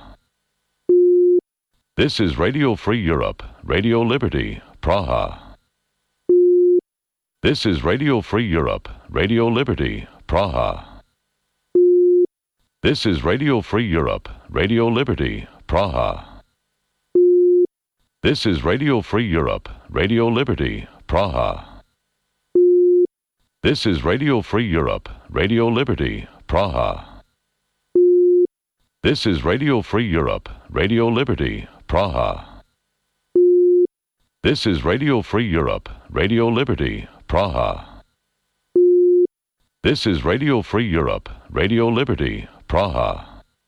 This is Radio Free Europe, Radio Liberty, Praha. This is Radio Free Europe, Radio Liberty, Praha. This is Radio Free Europe, Radio Liberty, Praha. This is Radio Free Europe, Radio Liberty, Praha. This is Radio Free Europe, Radio Liberty, Praha. This is Radio Free Europe, Radio Liberty, Praha. This is Radio Free Europe, Radio Liberty, Praha. This is Radio Free Europe, Radio Liberty, Praha.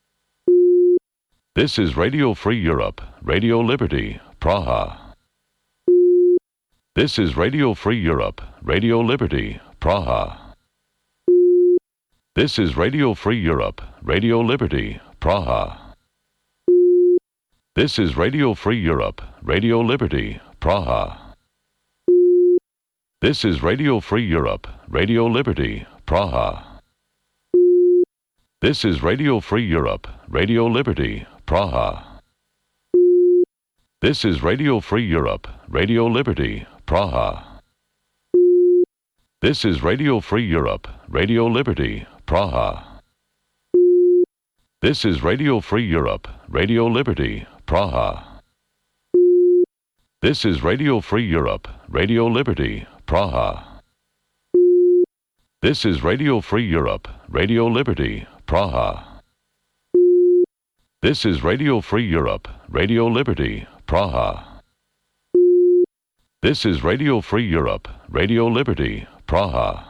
This is Radio Free Europe, Radio Liberty, Praha. This is Radio Free Europe, Radio Liberty, Praha. This is Radio Free Europe, Radio Liberty, Praha. This is Radio Free Europe, Radio Liberty, Praha. This is Radio Free Europe, Radio Liberty, Praha. This is Radio Free Europe, Radio Liberty, Praha. This is Radio Free Europe, Radio Liberty, Praha. This is Radio Free Europe, Radio Liberty, Praha. This is Radio Free Europe, Radio Liberty, Praha. This is Radio Free Europe, Radio Liberty, Praha. This is Radio Free Europe, Radio Liberty, Praha. This is Radio Free Europe, Radio Liberty, Praha. This is Radio Free Europe, Radio Liberty, Praha.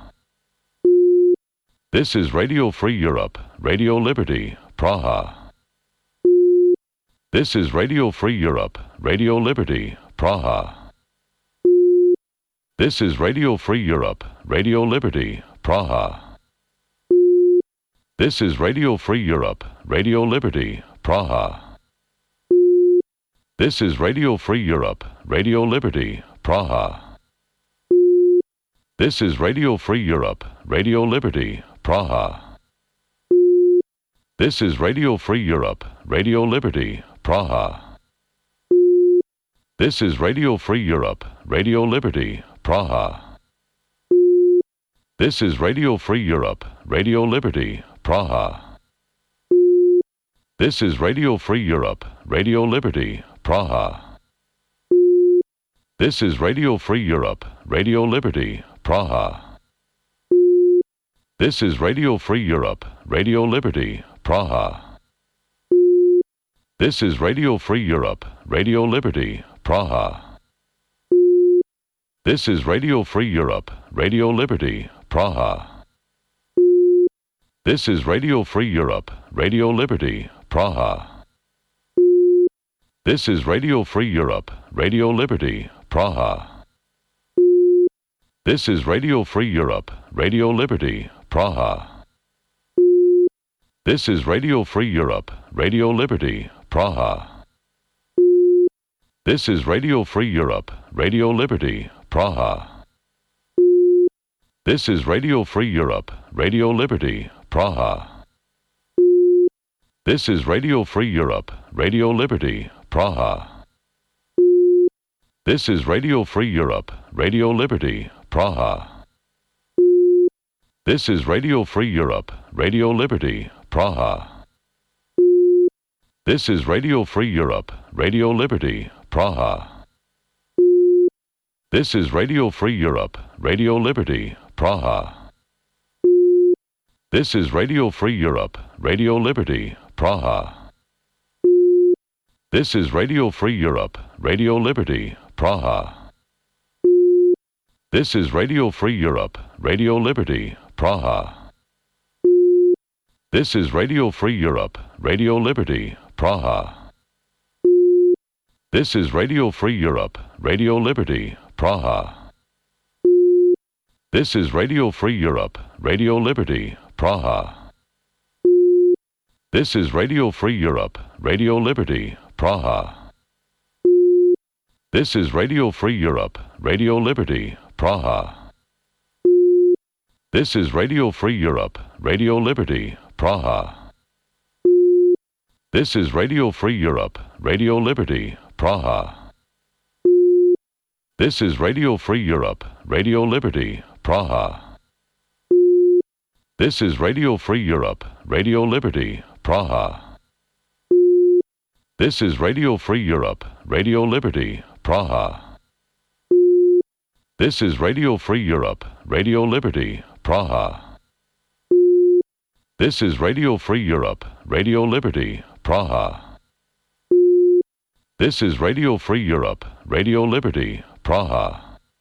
This is Radio Free Europe, Radio Liberty, Praha. This is Radio Free Europe, Radio Liberty, Praha. This is Radio Free Europe, Radio Liberty, Praha. This is Radio Free Europe, Radio Liberty, Praha. This is Radio Free Europe, Radio Liberty, Praha. This is Radio Free Europe, Radio Liberty, Praha. This is Radio Free Europe, Radio Liberty, Praha. This is Radio Free Europe, Radio Liberty, Praha. This is Radio Free Europe, Radio Liberty, Praha. This is Radio Free Europe, Radio Liberty, Praha. This is Radio Free Europe, Radio Liberty, Praha. This is Radio Free Europe, Radio Liberty, Praha. This is Radio Free Europe, Radio Liberty, Praha. This is Radio Free Europe, Radio Liberty, Praha. This is Radio Free Europe, Radio Liberty, Praha. This is Radio Free Europe, Radio Liberty, Praha. This is Radio Free Europe, Radio Liberty, Praha. This is Radio Free Europe, Radio Liberty, Praha. This is Radio Free Europe, Radio Liberty, Praha. This is Radio Free Europe, Radio Liberty, Praha. This is Radio Free Europe, Radio Liberty, Praha. This is Radio Free Europe, Radio Liberty, Praha. This is Radio Free Europe, Radio Liberty, Praha. This is Radio Free Europe, Radio Liberty, Praha. This is Radio Free Europe, Radio Liberty, Praha. This is Radio Free Europe, Radio Liberty, Praha. This is Radio Free Europe, Radio Liberty, Praha. This is Radio Free Europe, Radio Liberty, Praha. This is Radio Free Europe, Radio Liberty, Praha. This is Radio Free Europe, Radio Liberty, Praha. This is Radio Free Europe, Radio Liberty, Praha. This is Radio Free Europe, Radio Liberty, Praha. This is Radio Free Europe, Radio Liberty, Praha. This is Radio Free Europe, Radio Liberty, Praha. This is Radio Free Europe, Radio Liberty, Praha. This is Radio Free Europe, Radio Liberty, Praha. This is Radio Free Europe, Radio Liberty, Praha. This is Radio Free Europe, Radio Liberty, Praha. This is Radio Free Europe, Radio Liberty, Praha. This is Radio Free Europe, Radio Liberty, Praha. This is Radio Free Europe, Radio Liberty, Praha.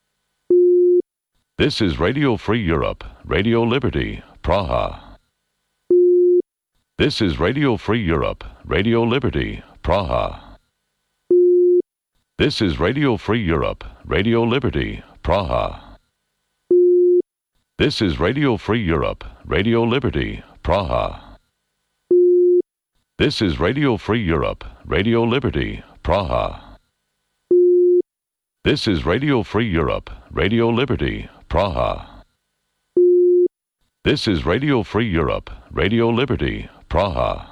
This is Radio Free Europe, Radio Liberty, Praha. This is Radio Free Europe, Radio Liberty, Praha. This is Radio Free Europe, Radio Liberty, Praha. This is Radio Free Europe, Radio Liberty, Praha. This is Radio Free Europe, Radio Liberty, Praha. This is Radio Free Europe, Radio Liberty, Praha. This is Radio Free Europe, Radio Liberty, Praha.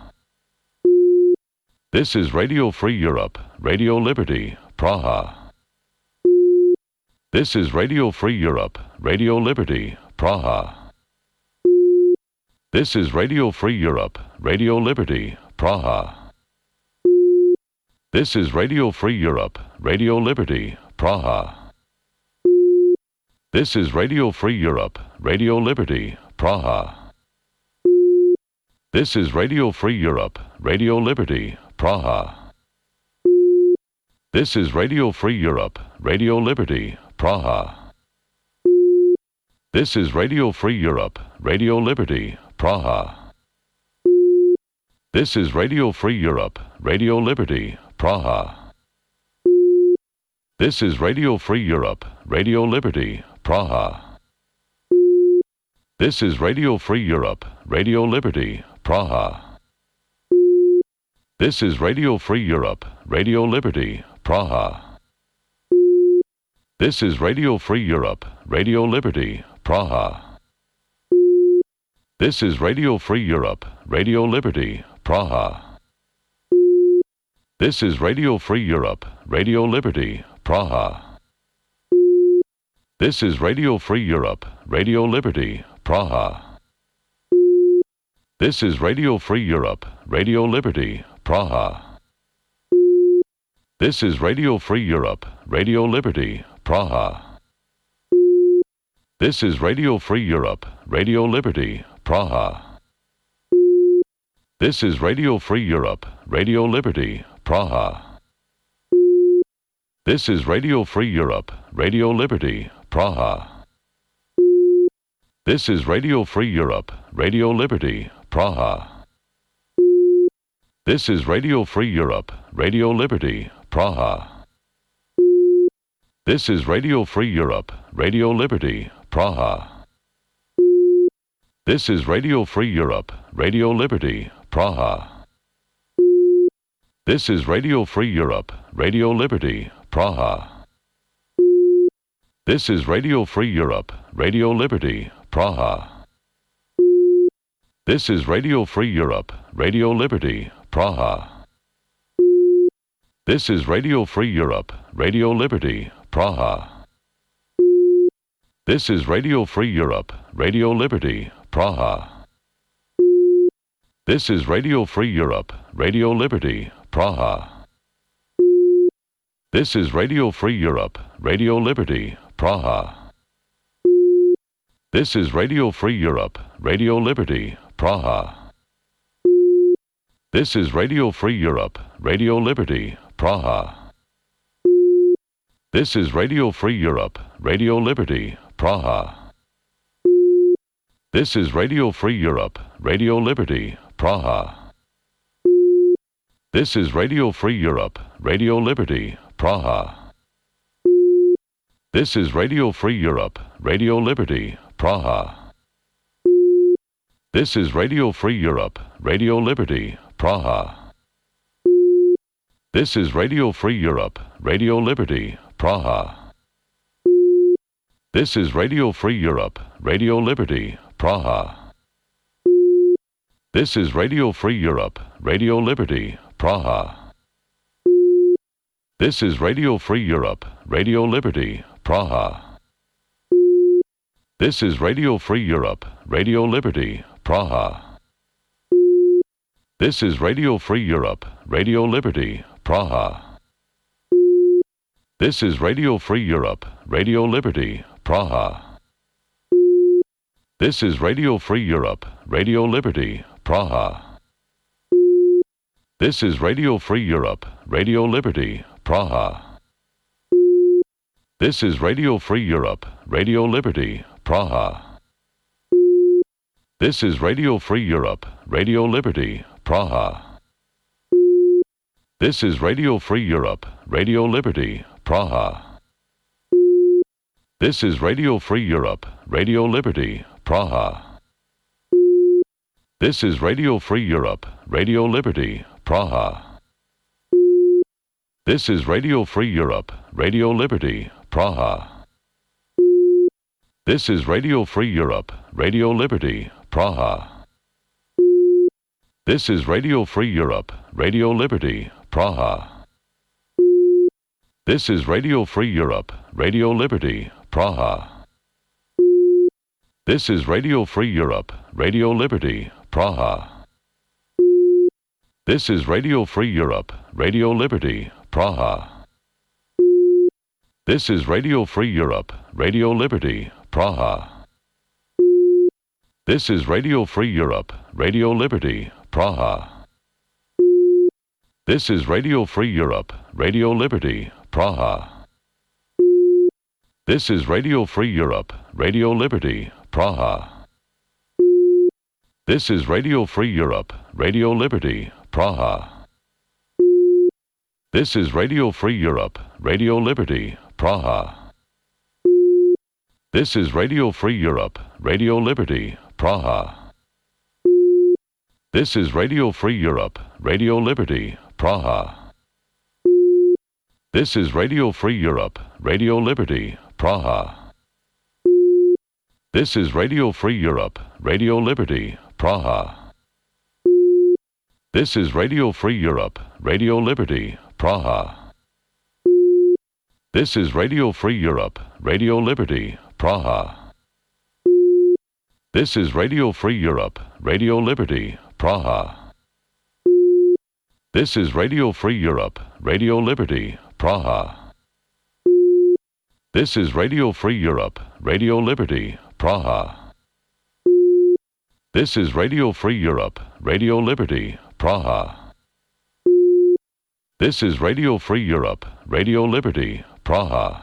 This is Radio Free Europe, Radio Liberty, Praha. This is Radio Free Europe, Radio Liberty, Praha. This is Radio Free Europe, Radio Liberty, Praha. This is Radio Free Europe, Radio Liberty, Praha. This is Radio Free Europe, Radio Liberty, Praha. This is Radio Free Europe, Radio Liberty, Praha. This is Radio Free Europe, Radio Liberty, Praha. This is Radio Free Europe, Radio Liberty, Praha. This is Radio Free Europe, Radio Liberty, Praha. This is Radio Free Europe, Radio Liberty, Praha. This is Radio Free Europe, Radio Liberty, Praha. This is Radio Free Europe, Radio Liberty, Praha. This is Radio Free Europe, Radio Liberty, Praha. This is Radio Free Europe, Radio Liberty, Praha. This is Radio Free Europe, Radio Liberty, Praha. This is Radio Free Europe, Radio Liberty, Praha. This is Radio Free Europe, Radio Liberty, Praha. This is Radio Free Europe, Radio Liberty, Praha. This is Radio Free Europe, Radio Liberty, Praha. This is Radio Free Europe, Radio Liberty, Praha. This is Radio Free Europe, Radio Liberty, Praha. This is Radio Free Europe, Radio Liberty, Praha. This is Radio Free Europe, Radio Liberty, Praha. This is Radio Free Europe, Radio Liberty, Praha. This is Radio Free Europe, Radio Liberty, Praha. This is Radio Free Europe, Radio Liberty, Praha. This is Radio Free Europe, Radio Liberty, Praha. This is Radio Free Europe, Radio Liberty, Praha. This is Radio Free Europe, Radio Liberty, Praha. This is Radio Free Europe, Radio Liberty, Praha. This is Radio Free Europe, Radio Liberty, Praha. This is Radio Free Europe, Radio Liberty, Praha. This is Radio Free Europe, Radio Liberty, Praha. This is Radio Free Europe, Radio Liberty, Praha. This is Radio Free Europe, Radio Liberty, Praha. This is Radio Free Europe, Radio Liberty, Praha. This is Radio Free Europe, Radio Liberty, Praha. This is Radio Free Europe, Radio Liberty, Praha. This is Radio Free Europe, Radio Liberty, Praha. This is Radio Free Europe, Radio Liberty, Praha. This is Radio Free Europe, Radio Liberty, Praha. This is Radio Free Europe, Radio Liberty, Praha. This is Radio Free Europe, Radio Liberty, Praha. This is Radio Free Europe, Radio Liberty, Praha. This is Radio Free Europe, Radio Liberty, Praha. This is Radio Free Europe, Radio Liberty, Praha. This is Radio Free Europe, Radio Liberty, Praha. This is Radio Free Europe, Radio Liberty, Praha. This is Radio Free Europe, Radio Liberty, Praha. This is Radio Free Europe, Radio Liberty, Praha. This is Radio Free Europe, Radio Liberty, Praha. This is Radio Free Europe, Radio Liberty, Praha. This is Radio Free Europe, Radio Liberty, Praha. This is Radio Free Europe, Radio Liberty, Praha. This is Radio Free Europe, Radio Liberty, Praha. This is Radio Free Europe, Radio Liberty, Praha. This is Radio Free Europe, Radio Liberty, Praha. This is Radio Free Europe, Radio Liberty, Praha. This is Radio Free Europe, Radio Liberty, Praha. This is Radio Free Europe, Radio Liberty, Praha. This is Radio Free Europe, Radio Liberty, Praha. This is Radio Free Europe, Radio Liberty, Praha. This is Radio Free Europe, Radio Liberty, Praha. This is Radio Free Europe, Radio Liberty, Praha. This is Radio Free Europe, Radio Liberty, Praha. This is Radio Free Europe, Radio Liberty, Praha. This is Radio Free Europe, Radio Liberty, Praha. This is Radio Free Europe, Radio Liberty, Praha. This is Radio Free Europe, Radio Liberty, Praha. This is Radio Free Europe, Radio Liberty, Praha. This is Radio Free Europe, Radio Liberty, Praha. This is Radio Free Europe, Radio Liberty, Praha. This is Radio Free Europe, Radio Liberty, Praha. This is Radio Free Europe, Radio Liberty, Praha. This is Radio Free Europe, Radio Liberty, Praha. This is Radio Free Europe, Radio Liberty, Praha.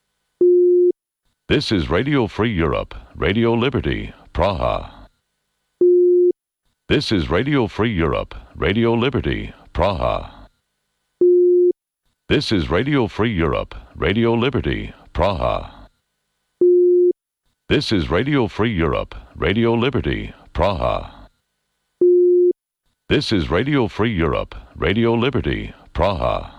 This is Radio Free Europe, Radio Liberty, Praha. This is Radio Free Europe, Radio Liberty, Praha. This is Radio Free Europe, Radio Liberty, Praha. This is Radio Free Europe, Radio Liberty, Praha. This is Radio Free Europe, Radio Liberty, Praha.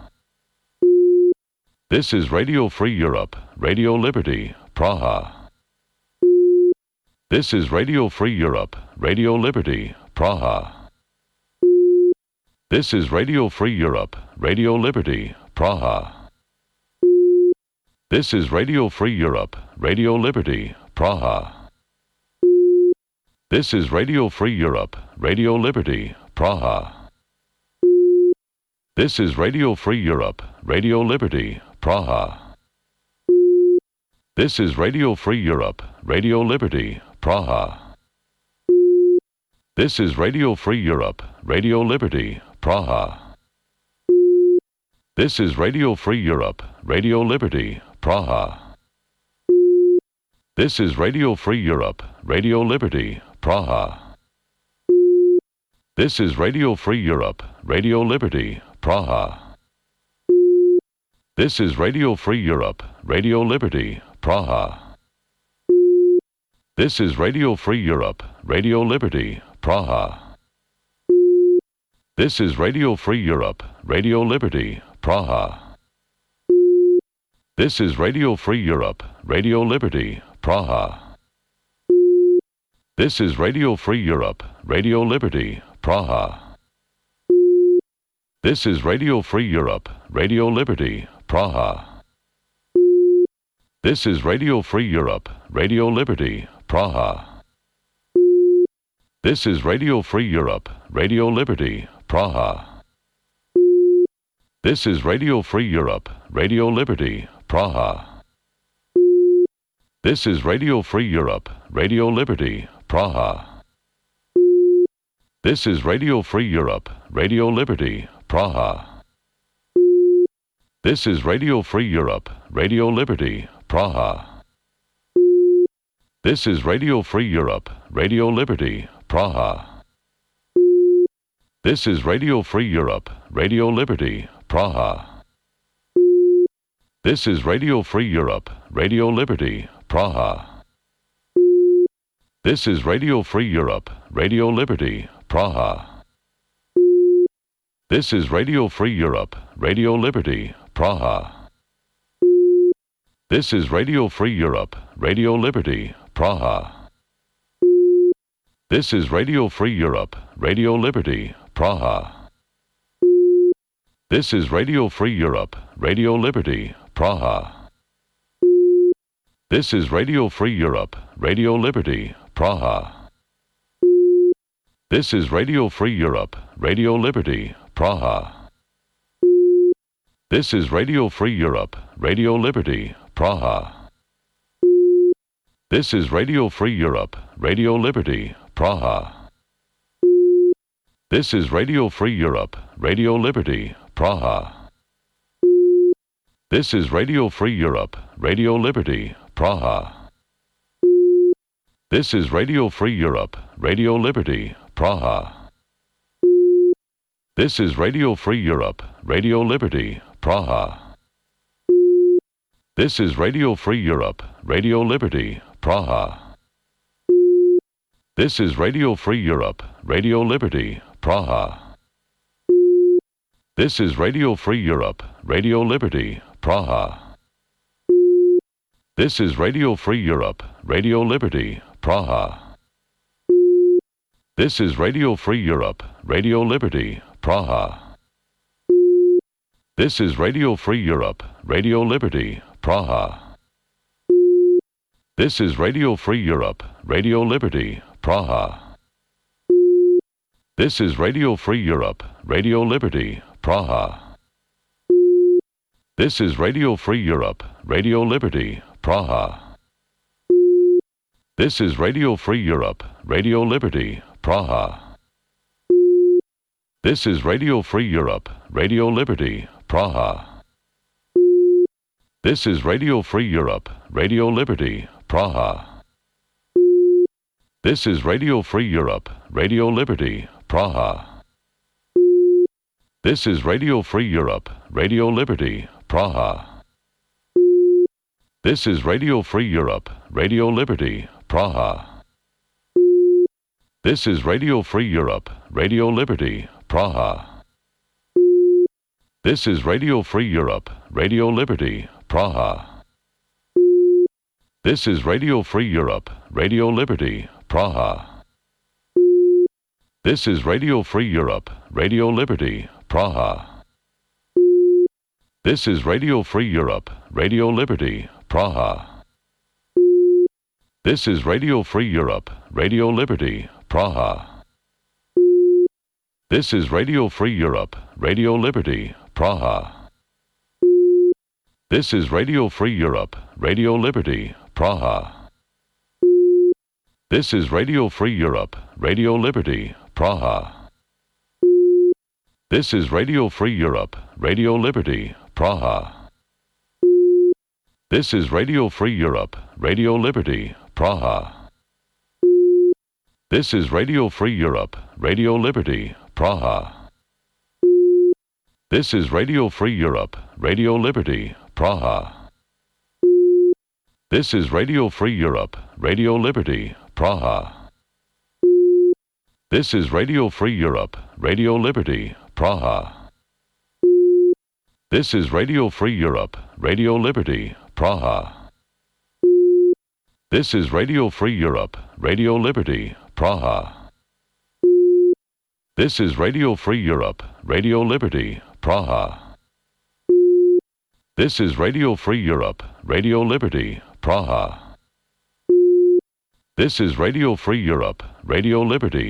This is Radio Free Europe, Radio Liberty, Praha. This is Radio Free Europe, Radio Liberty, Praha. This is Radio Free Europe, Radio Liberty, Praha. This is Radio Free Europe, Radio Liberty, Praha. This is Radio Free Europe, Radio Liberty, Praha. This is Radio Free Europe, Radio Liberty, Praha. This is Radio Free Europe, Radio Liberty, Praha. This is Radio Free Europe, Radio Liberty, Praha. This is Radio Free Europe, Radio Liberty, Praha. This is Radio Free Europe, Radio Liberty, Praha. This is Radio Free Europe, Radio Liberty, Praha. This is Radio Free Europe, Radio Liberty, Praha. This is Radio Free Europe, Radio Liberty, Praha. This is Radio Free Europe, Radio Liberty, Praha. This is Radio Free Europe, Radio Liberty, Praha. This is Radio Free Europe, Radio Liberty, Praha. This is Radio Free Europe, Radio Liberty, Praha. This is Radio Free Europe, Radio Liberty, Praha. This is Radio Free Europe, Radio Liberty, Praha. This is Radio Free Europe, Radio Liberty, Praha. This is Radio Free Europe, Radio Liberty, Praha. This is Radio Free Europe, Radio Liberty, Praha. This is Radio Free Europe, Radio Liberty, Praha. This is Radio Free Europe, Radio Liberty, Praha. This is Radio Free Europe, Radio Liberty, Praha. This is Radio Free Europe, Radio Liberty, Praha. This is Radio Free Europe, Radio Liberty, Praha. This is Radio Free Europe, Radio Liberty, Praha. This is Radio Free Europe, Radio Liberty, Praha. This is Radio Free Europe, Radio Liberty, Praha. This is Radio Free Europe, Radio Liberty, Praha. This is Radio Free Europe, Radio Liberty, Praha. This is Radio Free Europe, Radio Liberty, Praha. This is Radio Free Europe, Radio Liberty, Praha. This is Radio Free Europe, Radio Liberty, Praha. This is Radio Free Europe, Radio Liberty, Praha. This is Radio Free Europe, Radio Liberty, Praha. This is Radio Free Europe, Radio Liberty, Praha. This is Radio Free Europe, Radio Liberty, Praha. This is Radio Free Europe, Radio Liberty, Praha. This is Radio Free Europe, Radio Liberty, Praha. This is Radio Free Europe, Radio Liberty, Praha. This is Radio Free Europe, Radio Liberty, Praha. This is Radio Free Europe, Radio Liberty, Praha. This is Radio Free Europe, Radio Liberty, Praha. This is Radio Free Europe, Radio Liberty, Praha. This is Radio Free Europe, Radio Liberty, Praha. This is Radio Free Europe, Radio Liberty, Praha. This is Radio Free Europe, Radio Liberty, Praha. This is Radio Free Europe, Radio Liberty, Praha. This is Radio Free Europe, Radio Liberty, Praha. This is Radio Free Europe, Radio Liberty, Praha. This is Radio Free Europe, Radio Liberty, Praha. This is Radio Free Europe, Radio Liberty, Praha. This is Radio Free Europe, Radio Liberty, Praha. This is Radio Free Europe, Radio Liberty, Praha. This is Radio Free Europe, Radio Liberty, Praha. This is Radio Free Europe, Radio Liberty, Praha. This is Radio Free Europe, Radio Liberty, Praha. This is Radio Free Europe, Radio Liberty, Praha. This is Radio Free Europe, Radio Liberty, Praha. This is Radio Free Europe, Radio Liberty, Praha. This is Radio Free Europe, Radio Liberty, Praha. This is Radio Free Europe, Radio Liberty, Praha. This is Radio Free Europe, Radio Liberty, Praha. This is Radio Free Europe, Radio Liberty, Praha. This is Radio Free Europe, Radio Liberty, Praha. This is Radio Free Europe, Radio Liberty, Praha. This is Radio Free Europe, Radio Liberty, Praha. This is Radio Free Europe, Radio Liberty, Praha. This is Radio Free Europe, Radio Liberty, Praha. This is Radio Free Europe, Radio Liberty, Praha. This is Radio Free Europe, Radio Liberty, Praha. This is Radio Free Europe, Radio Liberty,